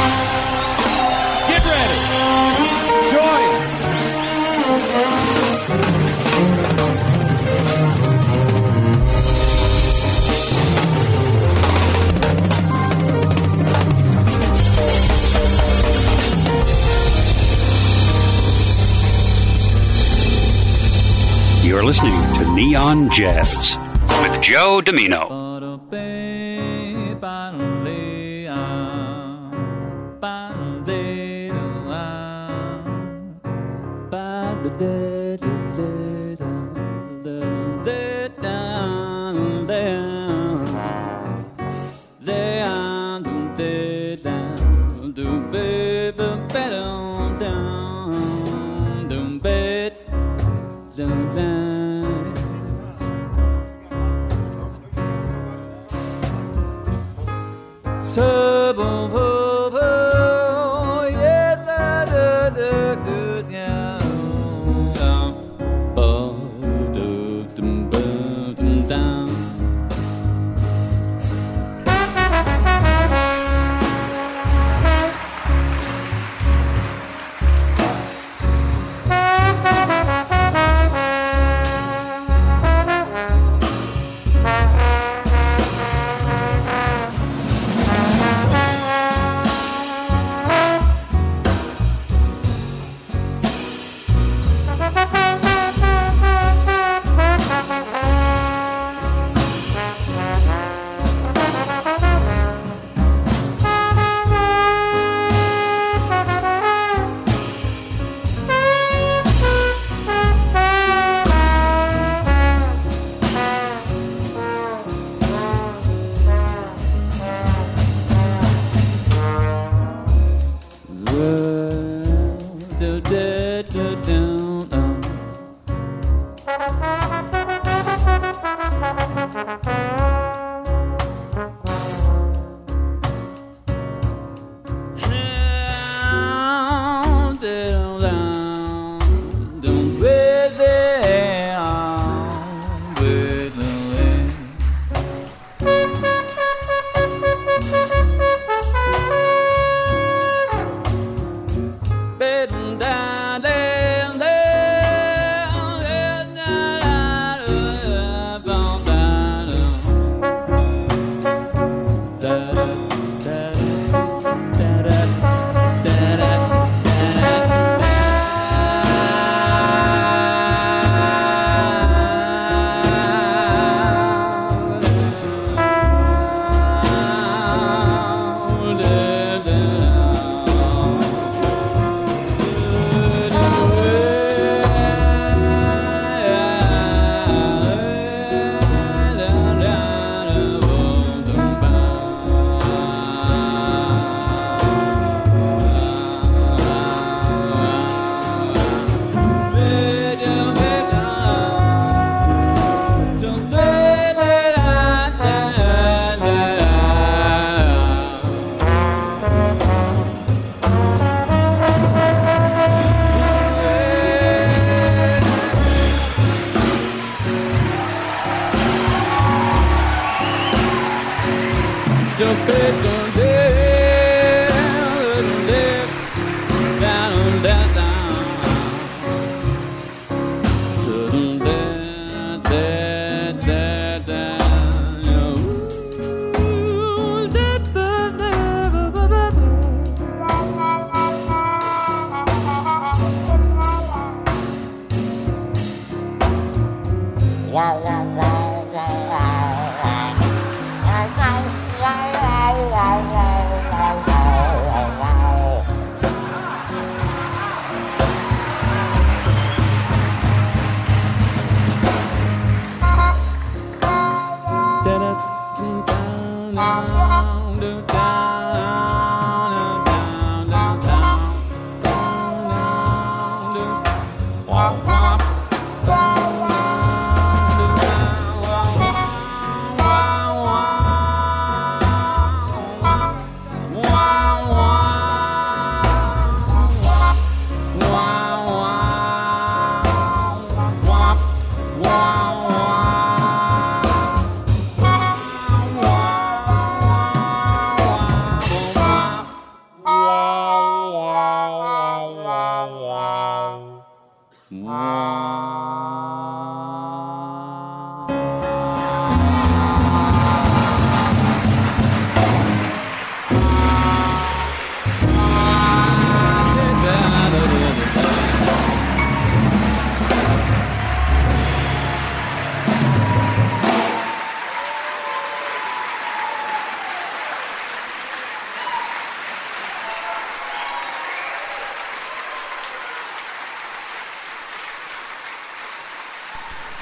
Get ready. Join. You're listening to Neon Jazz with Joe Domino.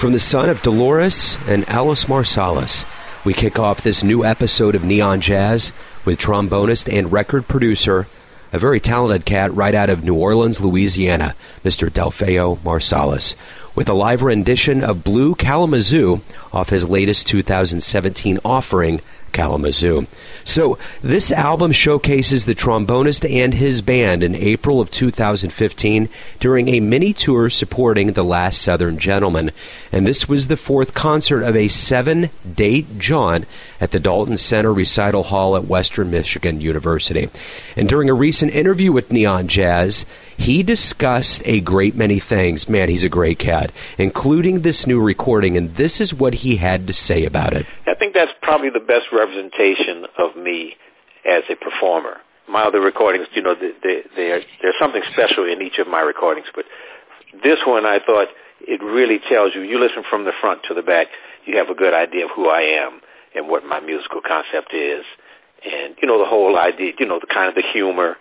From the son of Dolores and Alice Marsalis, we kick off this new episode of Neon Jazz with trombonist and record producer, a very talented cat right out of New Orleans, Louisiana, Mr. Delfeayo Marsalis, with a live rendition of Blue Kalamazoo off his latest 2017 offering, Kalamazoo. So this album showcases the trombonist and his band in April of 2015 during a mini tour supporting The Last Southern Gentleman. And this was the fourth concert of a 7-date jaunt at the Dalton Center Recital Hall at Western Michigan University. And during a recent interview with Neon Jazz, he discussed a great many things. Man, he's a great cat, including this new recording, and this is what he had to say about it. I think that's probably the best representation of me as a performer. My other recordings, there's something special in each of my recordings, but this one I thought it really tells you listen from the front to the back, you have a good idea of who I am and what my musical concept is. And, the whole idea, the kind of the humor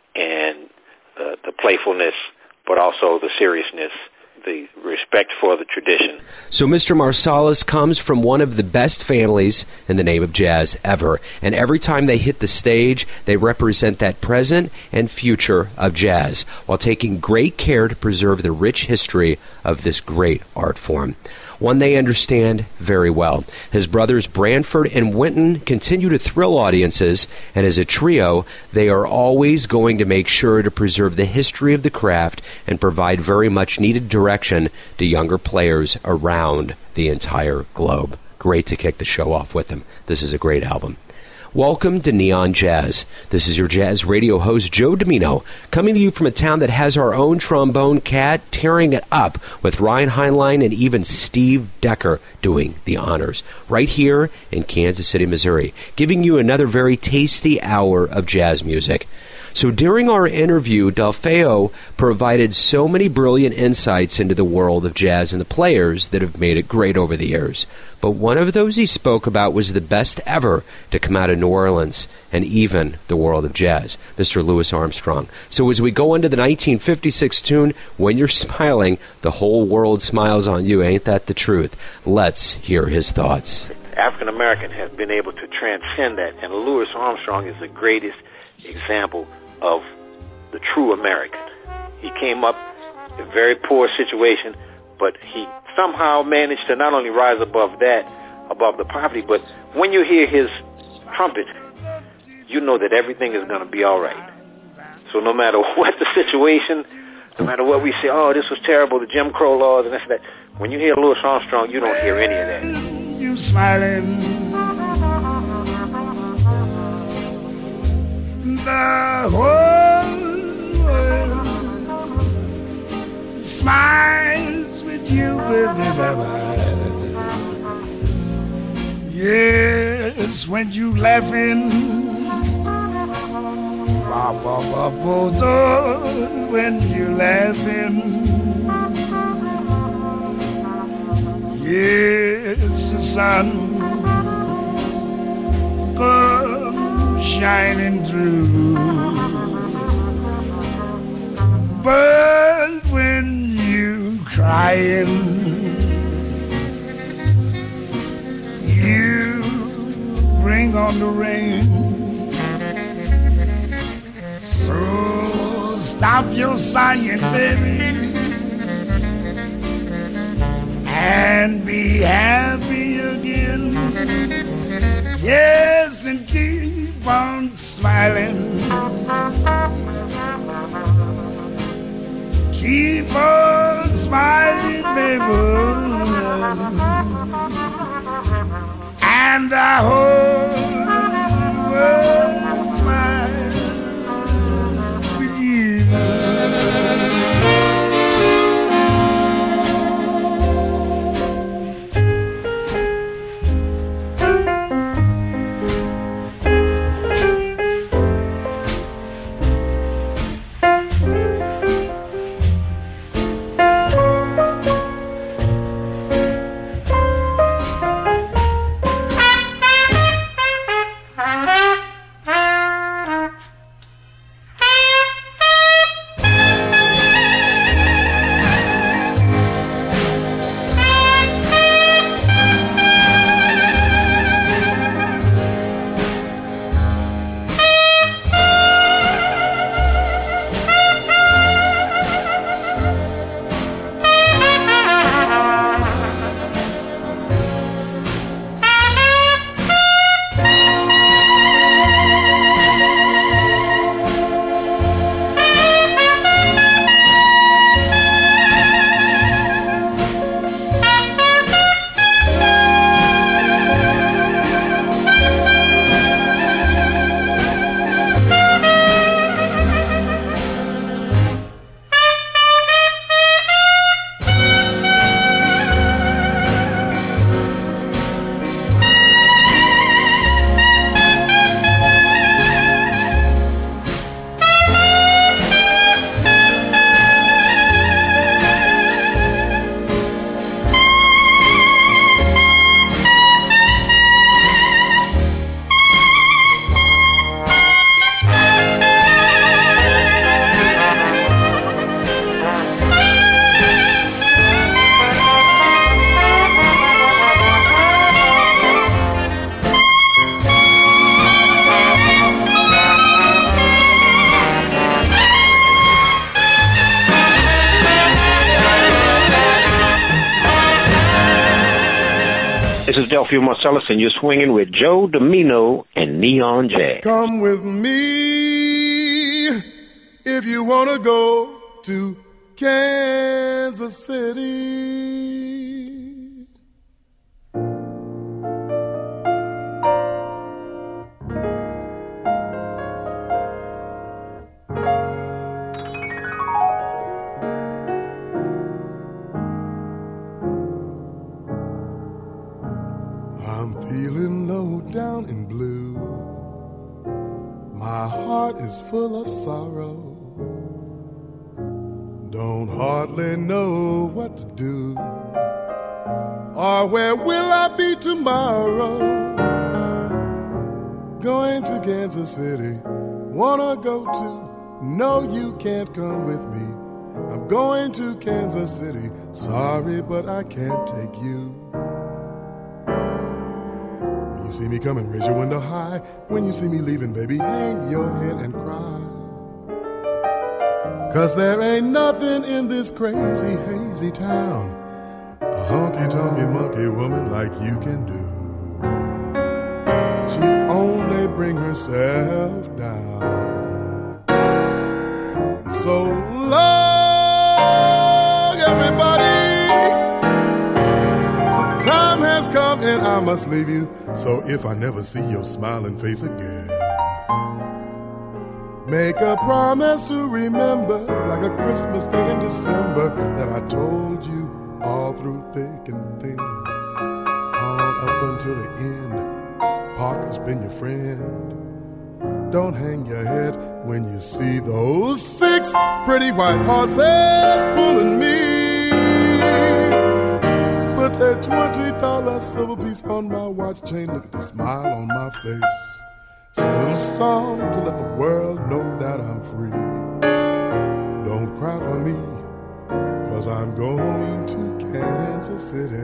and the playfulness, but also the seriousness, the respect for the tradition. So Mr. Marsalis comes from one of the best families in the name of jazz ever. And every time they hit the stage, they represent that present and future of jazz, while taking great care to preserve the rich history of this great art form. One they understand very well. His brothers Branford and Winton continue to thrill audiences, and as a trio, they are always going to make sure to preserve the history of the craft and provide very much needed direction to younger players around the entire globe. Great to kick the show off with them. This is a great album. Welcome to Neon Jazz. This is your jazz radio host, Joe Domino, coming to you from a town that has our own trombone cat tearing it up, with Ryan Heinlein and even Steve Decker doing the honors, right here in Kansas City, Missouri, giving you another very tasty hour of jazz music. So during our interview, Delfeayo provided so many brilliant insights into the world of jazz and the players that have made it great over the years. But one of those he spoke about was the best ever to come out of New Orleans and even the world of jazz, Mr. Louis Armstrong. So as we go into the 1956 tune, When You're Smiling, the whole world smiles on you. Ain't that the truth? Let's hear his thoughts. African American has been able to transcend that, and Louis Armstrong is the greatest example of the true American. He came up in a very poor situation, but he somehow managed to not only rise above the poverty, but when you hear his trumpet, you know that everything is going to be all right. So no matter what the situation, no matter what we say, oh, this was terrible, the Jim Crow laws and this and that, when you hear Louis Armstrong, you don't hear any of that. You smiling, the whole world smiles with you, baby. Yes, when you laughing, when you laughing, yes, the sun comes shining through. But when you crying, you bring on the rain. So stop your sighing, baby, and be happy again. Yes, and keep on smiling. Keep on smiling, baby, and I hope the world smiles with you. This is Delphia Marcellus, and you're swinging with Joe Domino and Neon Jazz. Come with me if you want to go to Kansas City. I'm feeling low down and blue. My heart is full of sorrow. Don't hardly know what to do, or where will I be tomorrow? Going to Kansas City, wanna go to, no you can't come with me. I'm going to Kansas City, sorry but I can't take you. When you see me coming, raise your window high. When you see me leaving, baby, hang your head and cry. 'Cause there ain't nothing in this crazy, hazy town a honky-tonky monkey woman like you can do. She'd only bring herself down. So long, everybody. The time has come and I must leave you. So if I never see your smiling face again, make a promise to remember, like a Christmas day in December, that I told you all through thick and thin, all up until the end. Parker's been your friend. Don't hang your head when you see those 6 pretty white horses pulling me. Put a $20 silver piece on my watch chain. Look at the smile on my face. Sing a little song to let the world know that I'm free. Don't cry for me, 'cause I'm going to Kansas City.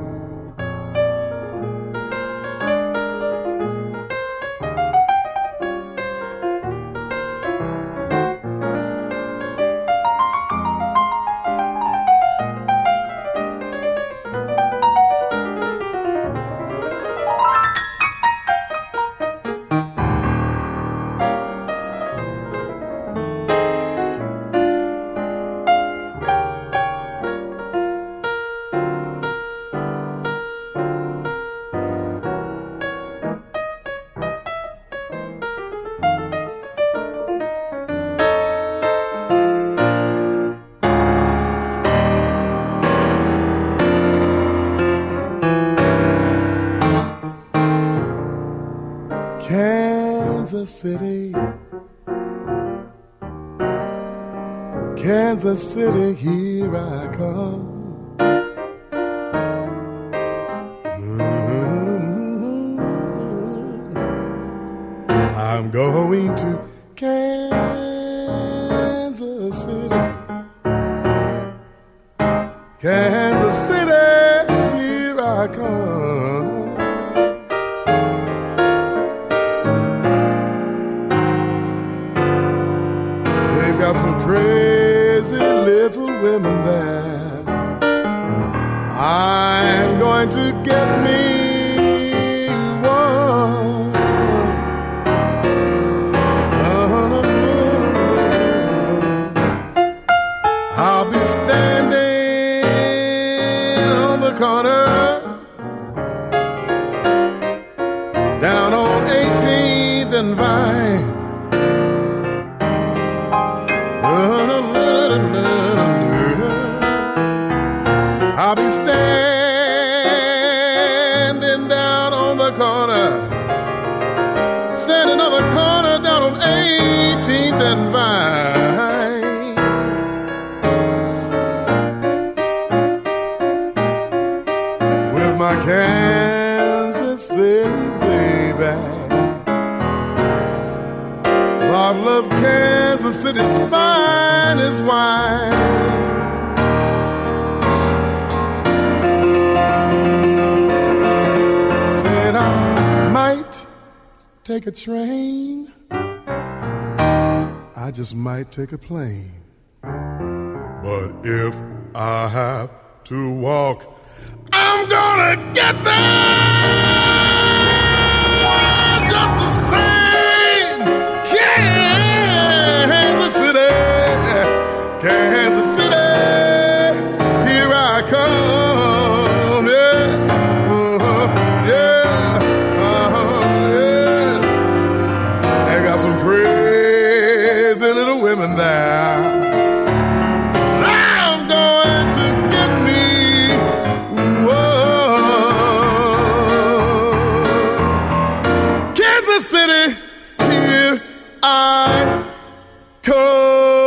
Kansas City, Kansas City, here I come. I'm going to Kansas City, Kansas City, here I come. Got some crazy little women there. I'm going to get me one. I'll be standing on the corner down on 18th and Vine. I'll be standing down on the corner, standing on the corner down on 18th and Vine. With my Kansas City baby, bottle of Kansas City's finest wine. I might take a train, I just might take a plane. But if I have to walk, I'm gonna get there just the same. Kansas City, Kansas City, here I come. Yeah, yes. I got some crazy little women there. I'm going to get me. Kansas City, here I come.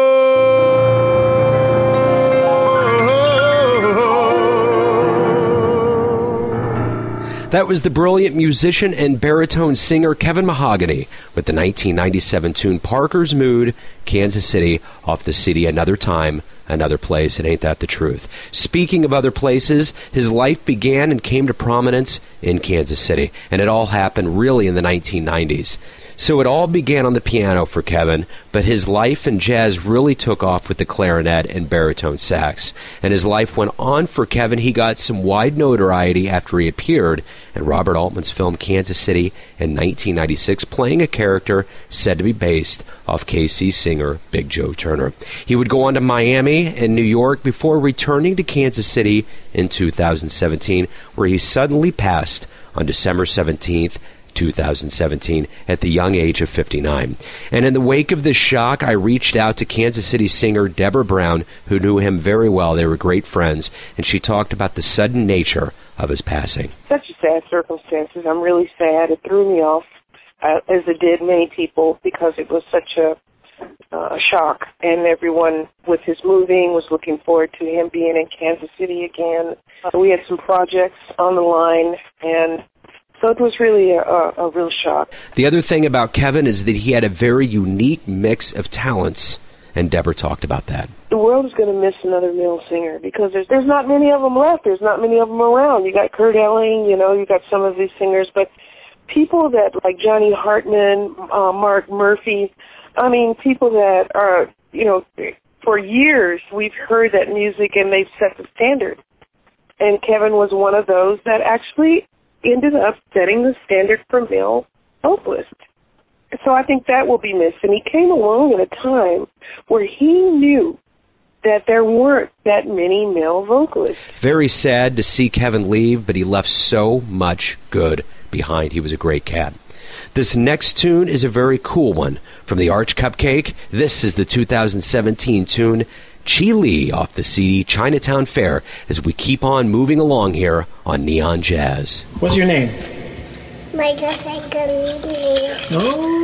That was the brilliant musician and baritone singer Kevin Mahogany with the 1997 tune Parker's Mood, Kansas City, off the CD Another Time, Another Place, and ain't that the truth? Speaking of other places, his life began and came to prominence in Kansas City, and it all happened really in the 1990s. So it all began on the piano for Kevin, but his life in jazz really took off with the clarinet and baritone sax. And his life went on for Kevin. He got some wide notoriety after he appeared in Robert Altman's film Kansas City in 1996, playing a character said to be based off KC singer Big Joe Turner. He would go on to Miami and New York before returning to Kansas City in 2017, where he suddenly passed on December 17th, 2017, at the young age of 59. And in the wake of this shock, I reached out to Kansas City singer Deborah Brown, who knew him very well. They were great friends, and she talked about the sudden nature of his passing. Such sad circumstances. I'm really sad. It threw me off, as it did many people, because it was such a shock. And everyone with his moving was looking forward to him being in Kansas City again. We had some projects on the line, and so it was really a real shock. The other thing about Kevin is that he had a very unique mix of talents, and Deborah talked about that. The world is going to miss another male singer because there's not many of them left. There's not many of them around. You got Kurt Elling, you got some of these singers, but people that like Johnny Hartman, Mark Murphy, people that are, for years we've heard that music and they've set the standard. And Kevin was one of those that actually ended up setting the standard for male vocalists. So I think that will be missed. And he came along at a time where he knew that there weren't that many male vocalists. Very sad to see Kevin leave, but he left so much good behind. He was a great cat. This next tune is a very cool one. From the Arch Cupcake, this is the 2017 tune Chi Lee off the CD Chinatown Fair, as we keep on moving along here on Neon Jazz. What's your name? Michael Saccalini. Oh.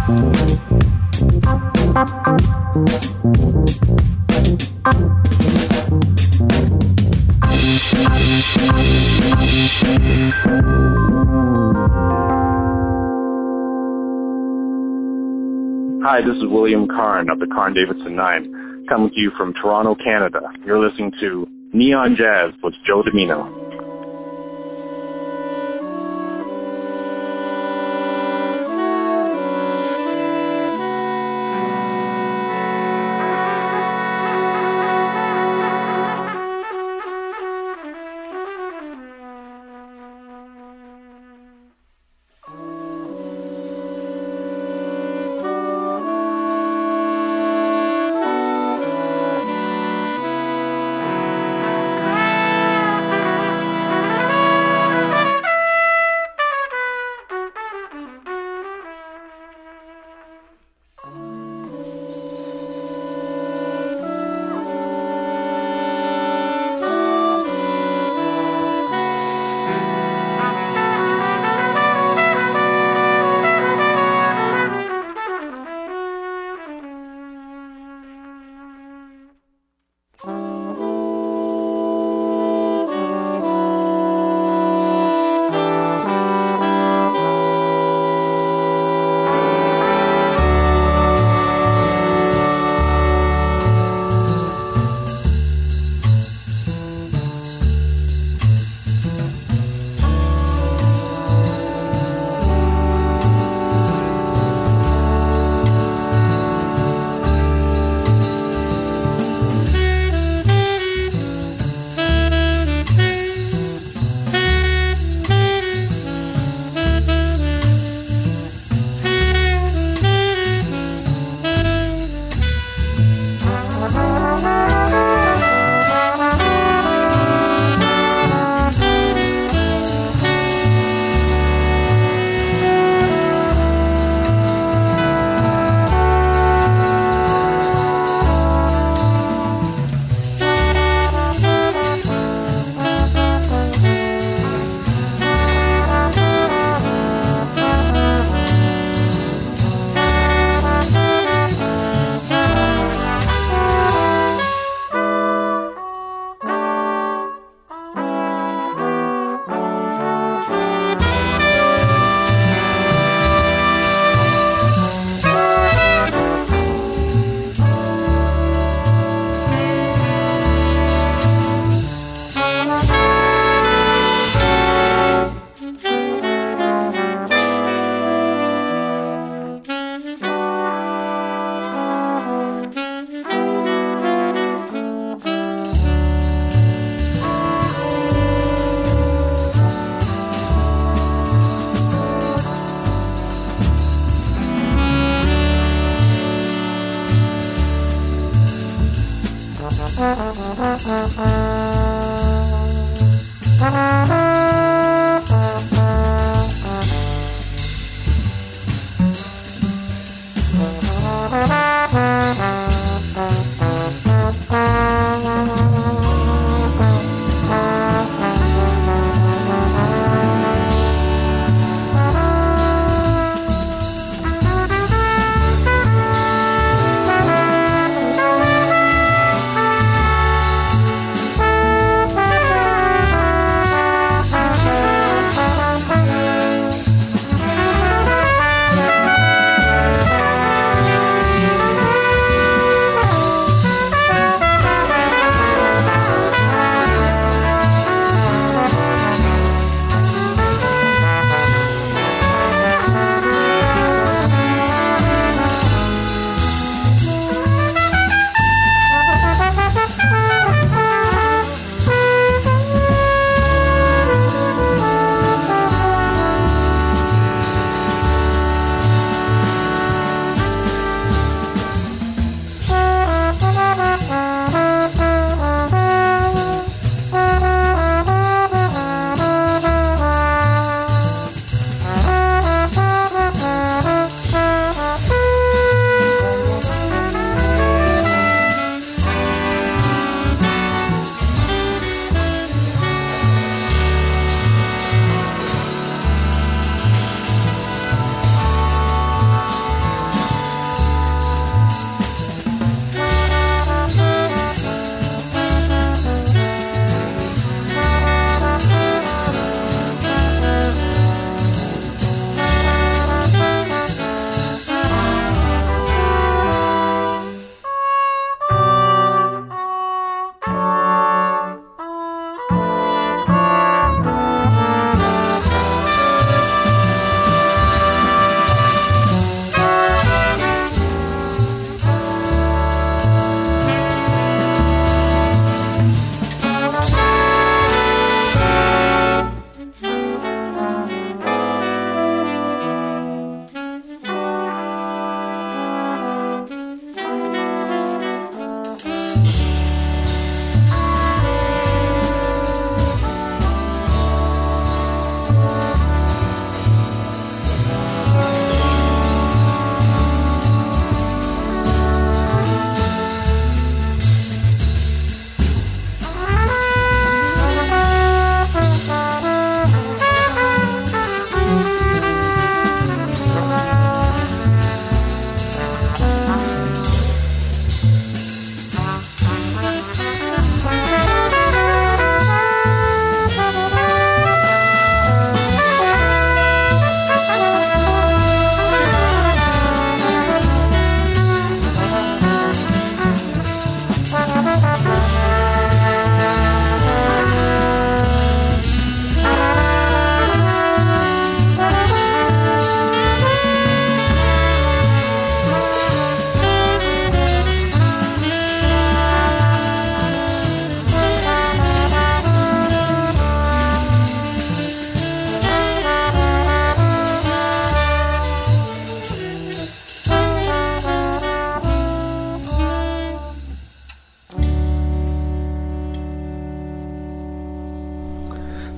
Hi, this is William Karn of the Karn-Davidson 9, coming to you from Toronto, Canada. You're listening to Neon Jazz with Joe Domino.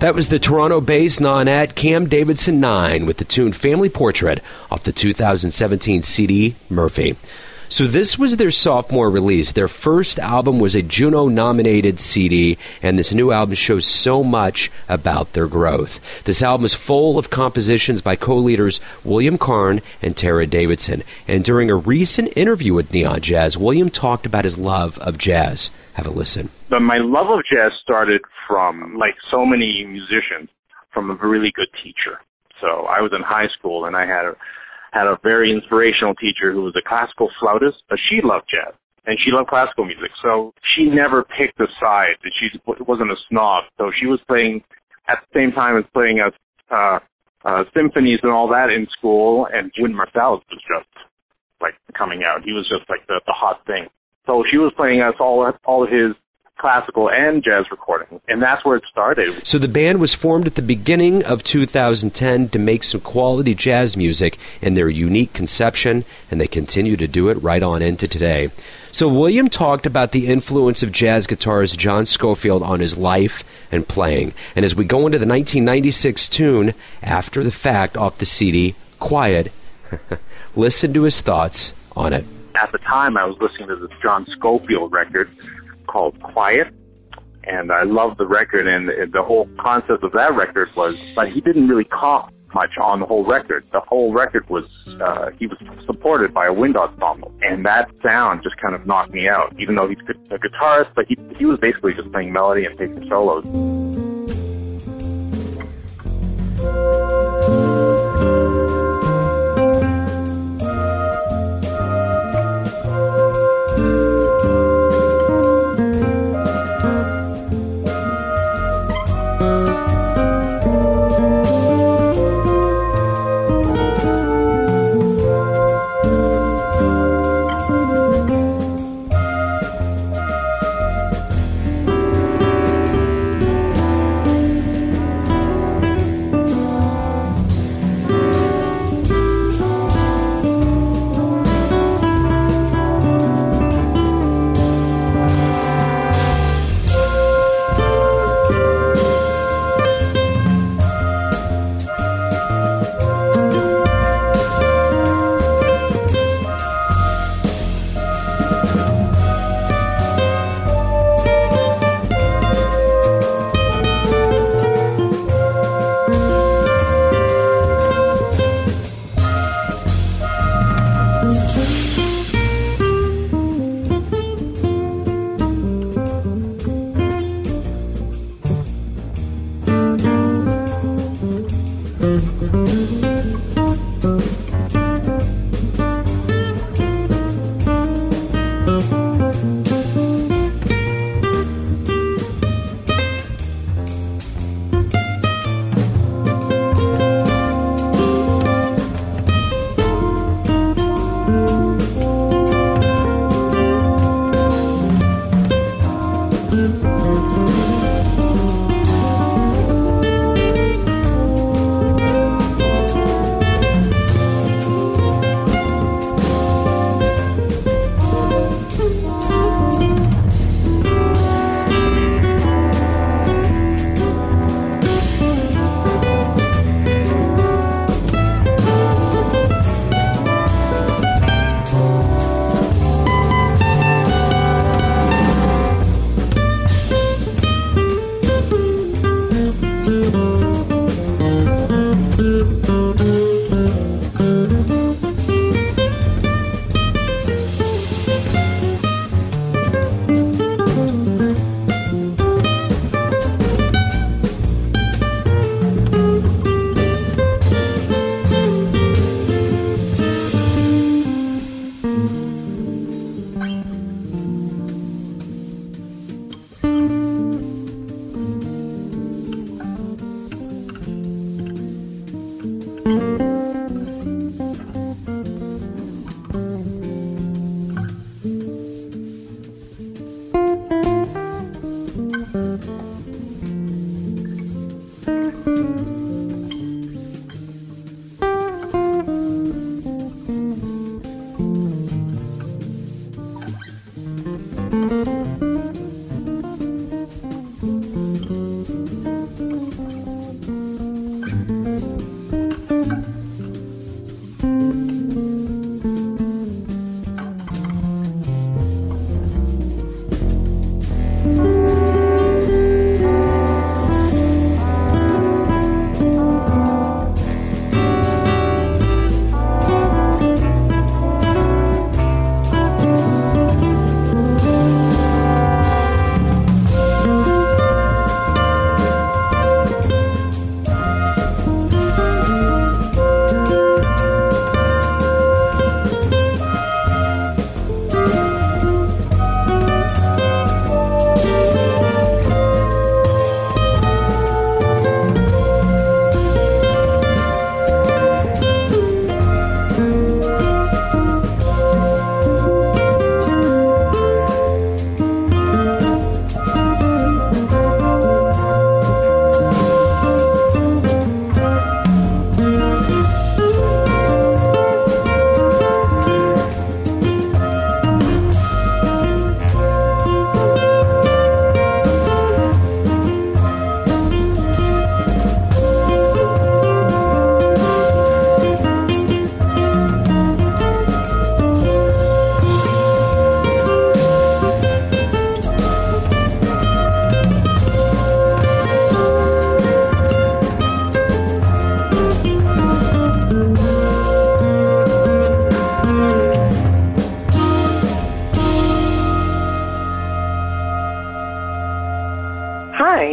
That was the Toronto-based nonet Cam Davidson 9 with the tune Family Portrait off the 2017 CD Murphy. So this was their sophomore release. Their first album was a Juno-nominated CD, and this new album shows so much about their growth. This album is full of compositions by co-leaders William Karn and Tara Davidson. And during a recent interview with Neon Jazz, William talked about his love of jazz. Have a listen. But my love of jazz started from, like so many musicians, from a really good teacher. So I was in high school, and I had a very inspirational teacher who was a classical flautist, but she loved jazz, and she loved classical music. So she never picked a side. She wasn't a snob. So she was playing at the same time as playing symphonies and all that in school, and Wynton Marsalis was just, like, coming out. He was just, like, the hot thing. So she was playing us all of his classical and jazz recordings, and that's where it started. So the band was formed at the beginning of 2010 to make some quality jazz music in their unique conception, and they continue to do it right on into today. So William talked about the influence of jazz guitarist John Scofield on his life and playing. And as we go into the 1996 tune, After the Fact, off the CD, Quiet, listen to his thoughts on it. At the time, I was listening to this John Scofield record called Quiet, and I loved the record, and the whole concept of that record was, but he didn't really comp much on the whole record. The whole record was, he was supported by a wind ensemble, and that sound just kind of knocked me out, even though he's a guitarist, but he was basically just playing melody and taking solos.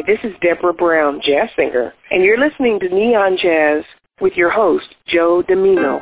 this is Deborah Brown, jazz singer, and you're listening to Neon Jazz with your host, Joe Domino.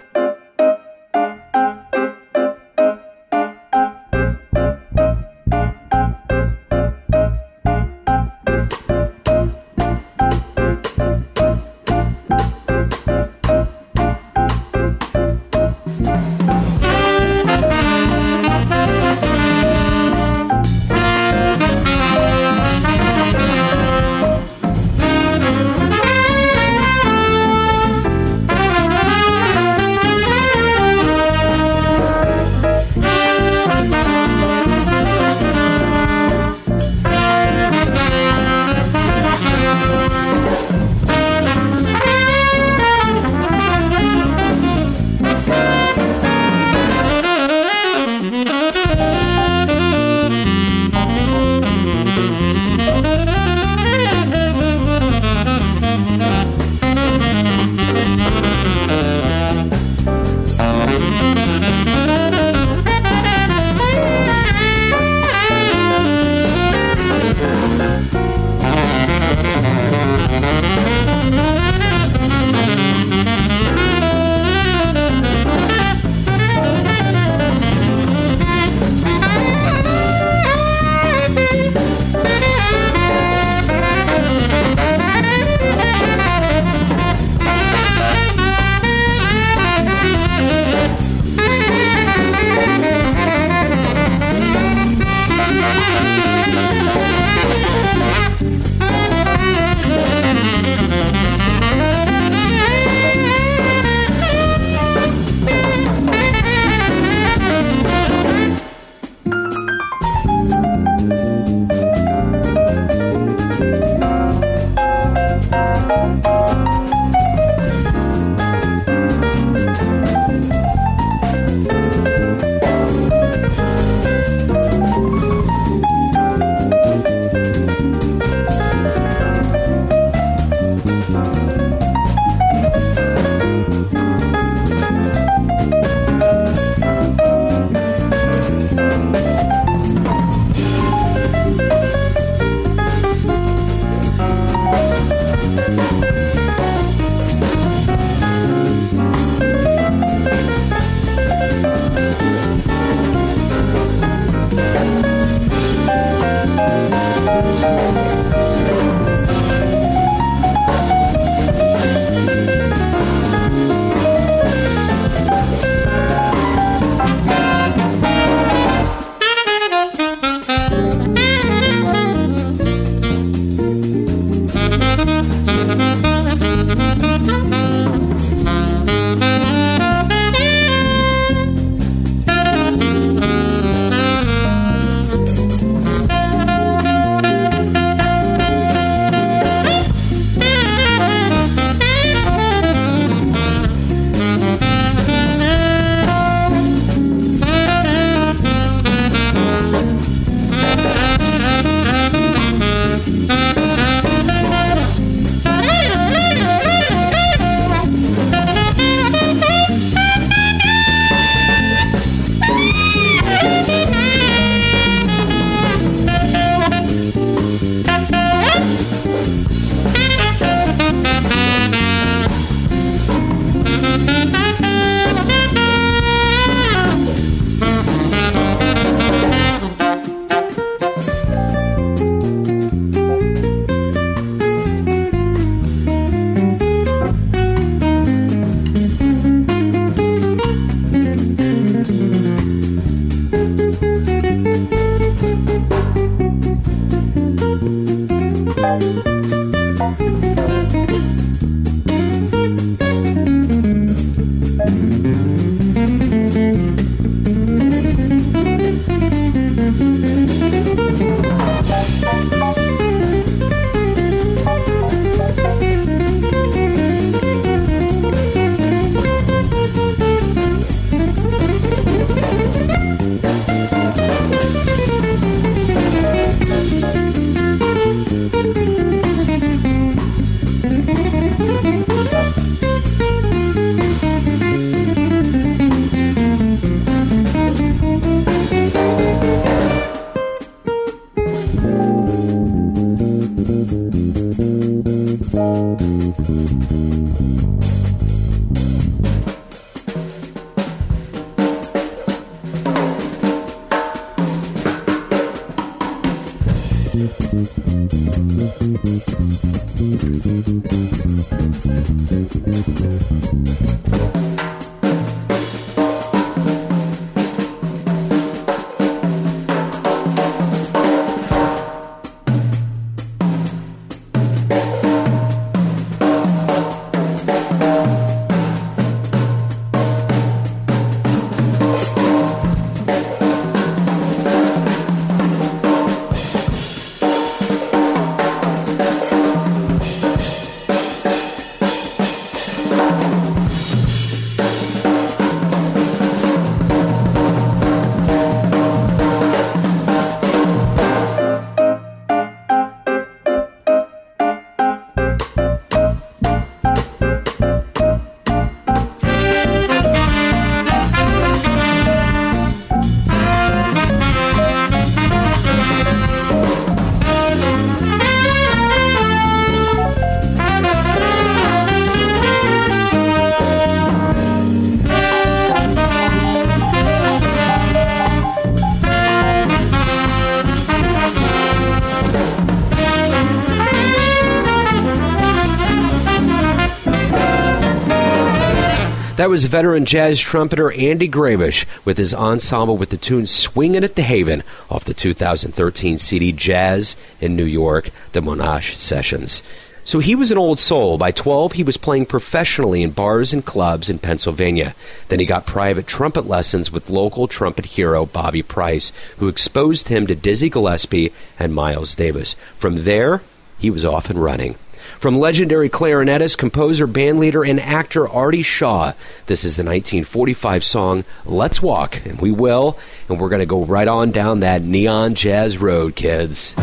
That was veteran jazz trumpeter Andy Grabish with his ensemble with the tune Swingin' at the Haven off the 2013 CD Jazz in New York, the Monash Sessions. So he was an old soul. By 12, he was playing professionally in bars and clubs in Pennsylvania. Then he got private trumpet lessons with local trumpet hero Bobby Price, who exposed him to Dizzy Gillespie and Miles Davis. From there, he was off and running. From legendary clarinetist, composer, bandleader, and actor Artie Shaw, this is the 1945 song Let's Walk, and we will, and we're going to go right on down that neon jazz road, kids.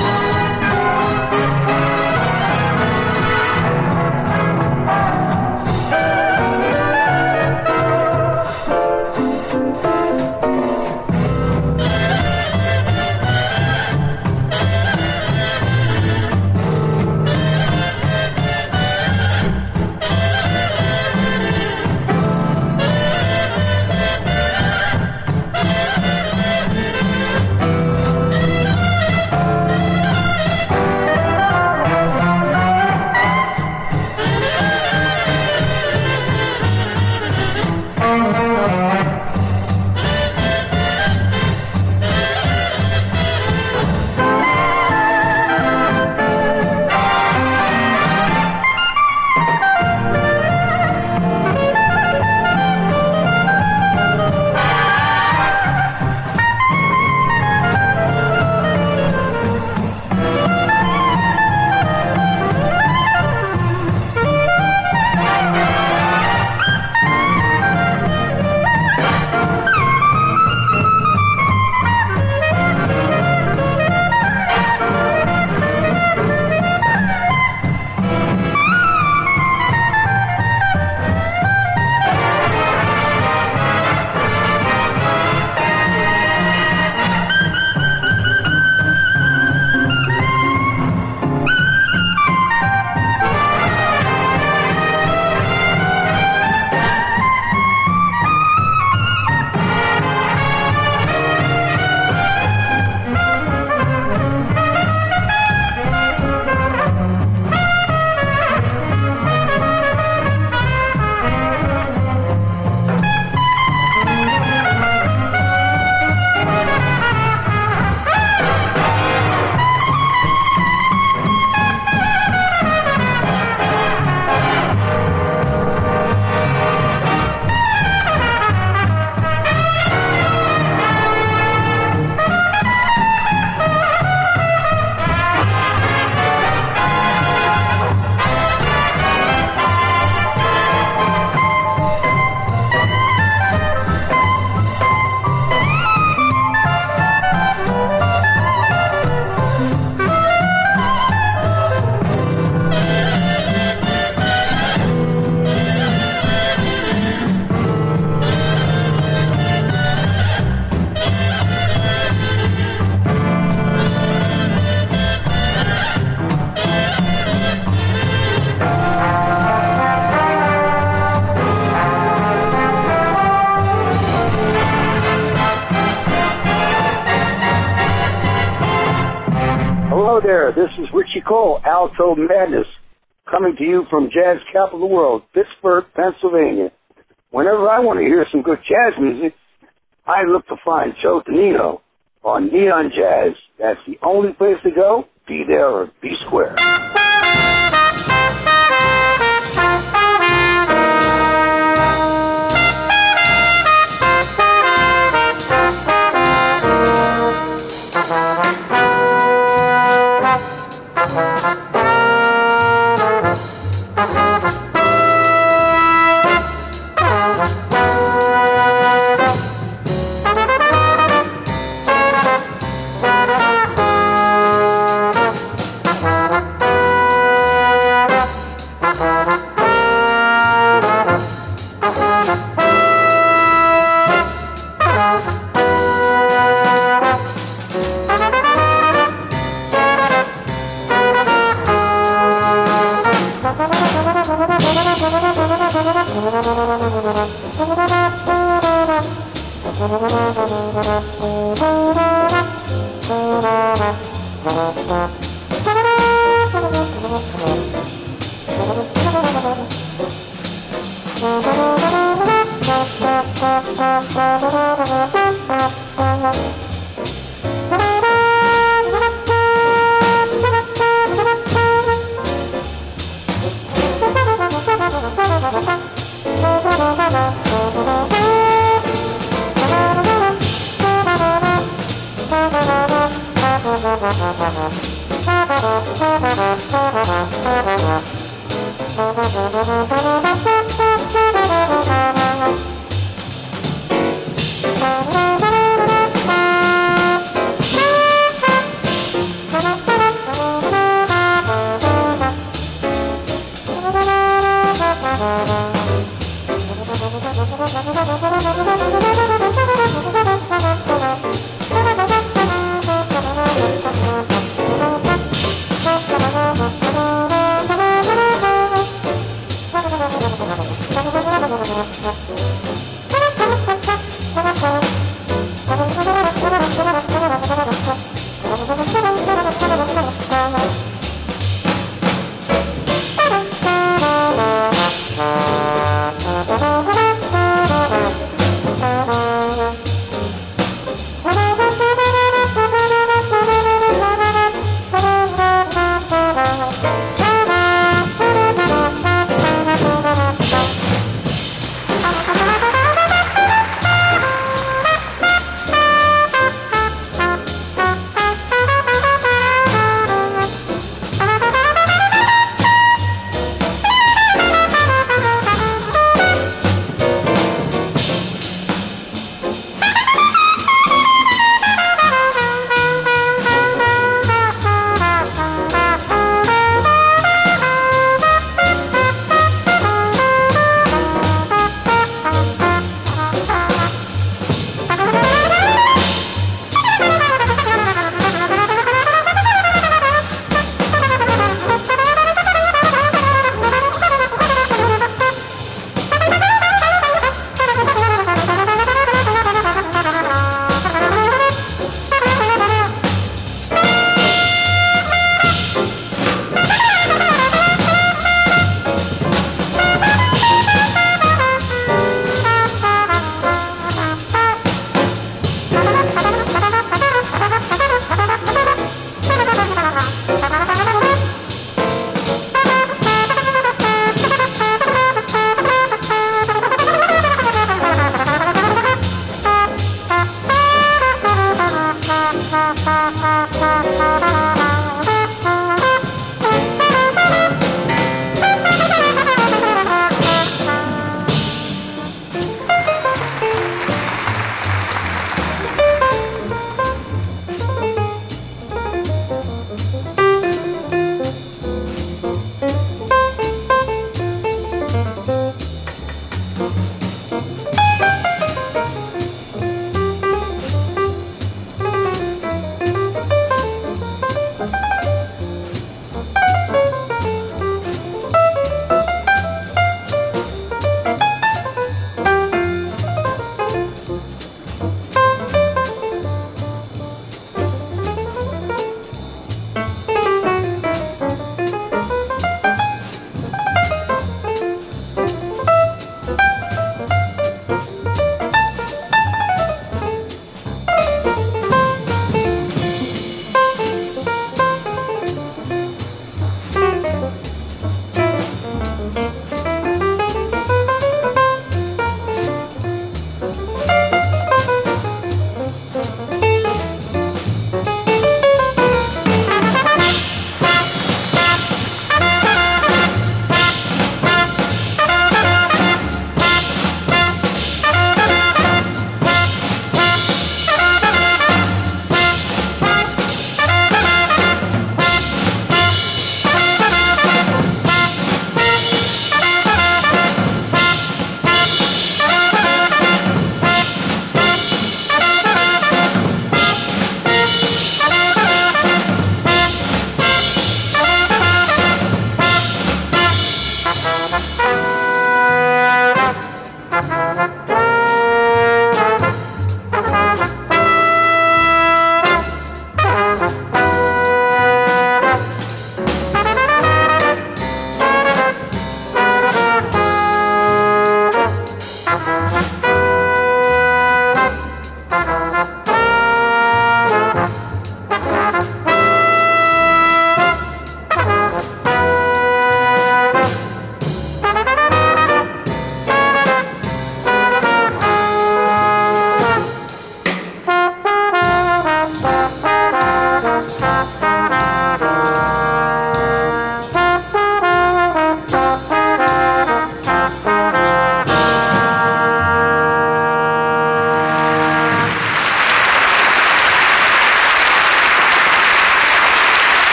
There, this is Richie Cole, Alto Madness, coming to you from Jazz Capital of the World, Pittsburgh, Pennsylvania. Whenever I want to hear some good jazz music, I look to find Joe Tonino on Neon Jazz. That's the only place to go. Be there or be square. Thank you.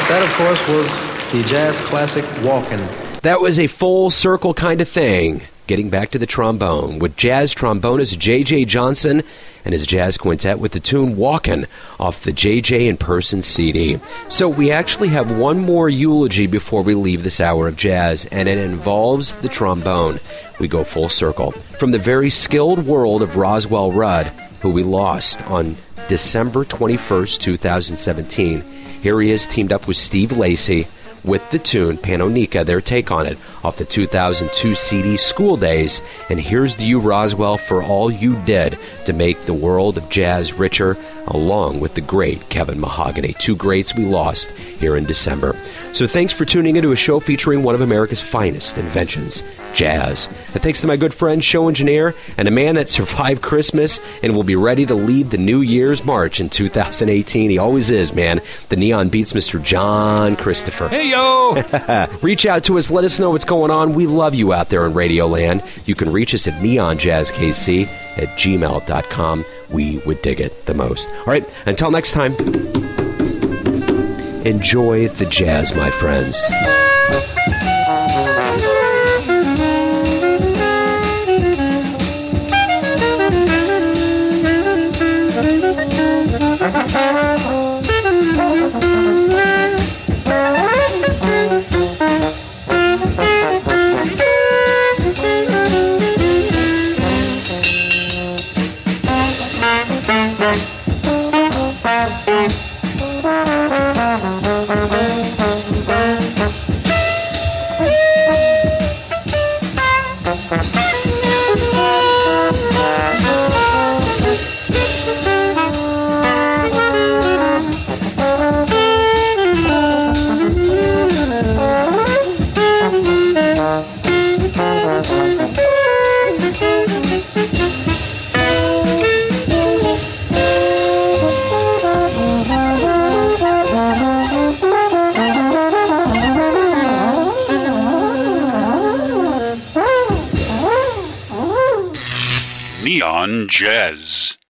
That, of course, was the jazz classic Walkin'. That was a full circle kind of thing. Getting back to the trombone with jazz trombonist J.J. Johnson and his jazz quintet with the tune Walkin' off the J.J. in Person CD. So we actually have one more eulogy before we leave this hour of jazz, and it involves the trombone. We go full circle. From the very skilled world of Roswell Rudd, who we lost on December 21st, 2017, here he is teamed up with Steve Lacy with the tune Panonica, their take on it, off the 2002 CD School Days. And here's to you, Roswell, for all you did to make the world of jazz richer, along with the great Kevin Mahogany. Two greats we lost here in December. So thanks for tuning into a show featuring one of America's finest inventions, jazz. And thanks to my good friend, show engineer, and a man that survived Christmas and will be ready to lead the New Year's March in 2018. He always is, man. The Neon Beats, Mr. John Christopher. Hey, yo! Reach out to us. Let us know what's going on. We love you out there in Radio Land. You can reach us at neonjazzkc@gmail.com. We would dig it the most. All right, until next time, enjoy the jazz, my friends. Neon Jazz.